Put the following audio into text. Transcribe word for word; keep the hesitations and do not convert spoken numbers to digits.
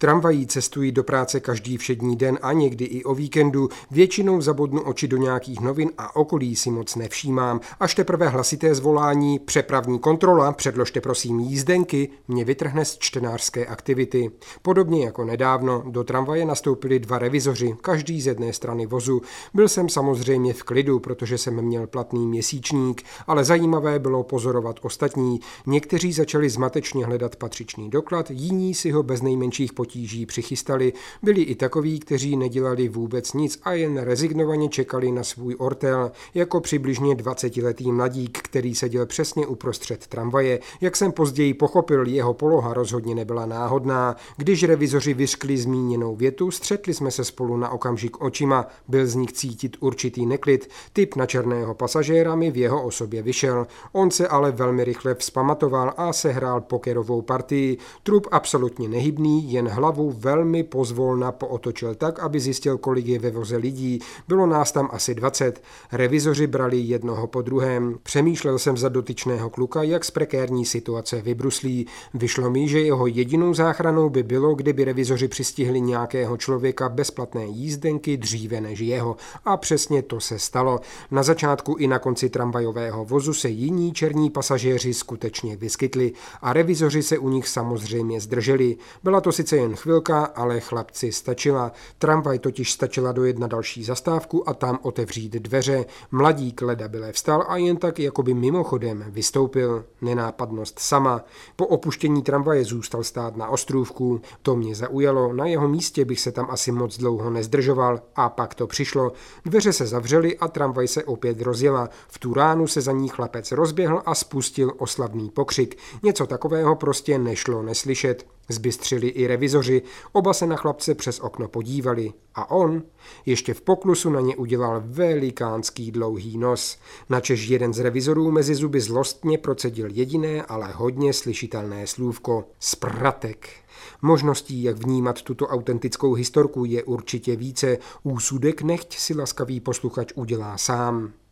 Tramvají cestují do práce každý všední den a někdy i o víkendu. Většinou zabodnu oči do nějakých novin a okolí si moc nevšímám. Až teprve hlasité zvolání přepravní kontrola, předložte prosím jízdenky, mě vytrhne z čtenářské aktivity. Podobně jako nedávno do tramvaje nastoupili dva revizoři, každý z jedné strany vozu. Byl jsem samozřejmě v klidu, protože jsem měl platný měsíčník, ale zajímavé bylo pozorovat ostatní. Někteří začali zmatečně hledat patřičný doklad, jiní si ho bez nejmenších potíží přichystali. Byli i takoví, kteří nedělali vůbec nic a jen rezignovaně čekali na svůj ortel, jako přibližně dvacetiletý mladík, který seděl přesně uprostřed tramvaje. Jak jsem později pochopil, jeho poloha rozhodně nebyla náhodná. Když revizoři vyřkli zmíněnou větu, střetli jsme se spolu na okamžik očima. Byl z nich cítit určitý neklid. Typ na černého pasažéra mi v jeho osobě vyšel. On se ale velmi rychle vzpamatoval a sehrál pokerovou partii. Trup absolutně nehybný, jen hlavu velmi pozvolna pootočil tak, aby zjistil, kolik je ve voze lidí. Bylo nás tam asi dvacet. Revizoři brali jednoho po druhém. Přemýšlel jsem za dotyčného kluka, jak z prekérní situace vybruslí. Vyšlo mi, že jeho jedinou záchranou by bylo, kdyby revizoři přistihli nějakého člověka bezplatné jízdenky dříve než jeho. A přesně to se stalo. Na začátku i na konci tramvajového vozu se jiní černí pasažéři skutečně vyskytli a revizoři se u nich samozřejmě zdrželi. Byla to sice jen chvilka, ale chlapci stačila. Tramvaj totiž stačila dojet na další zastávku a tam otevřít dveře. Mladík ledabyle vstal a jen tak jakoby mimochodem vystoupil. Nenápadnost sama. Po opuštění tramvaje zůstal stát na ostrůvku. To mě zaujalo, na jeho místě bych se tam asi moc dlouho nezdržoval. A pak to přišlo. Dveře se zavřely a tramvaj se opět rozjela. V tu ránu se za ní chlapec rozběhl a spustil oslavný pokřik. Něco takového prostě nešlo neslyšet. Zbystřili i revizoři, oba se na chlapce přes okno podívali. A on ještě v poklusu na ně udělal velikánský dlouhý nos. Načež jeden z revizorů mezi zuby zlostně procedil jediné, ale hodně slyšitelné slůvko. Spratek. Možností, jak vnímat tuto autentickou historku, je určitě více. Úsudek nechť si laskavý posluchač udělá sám.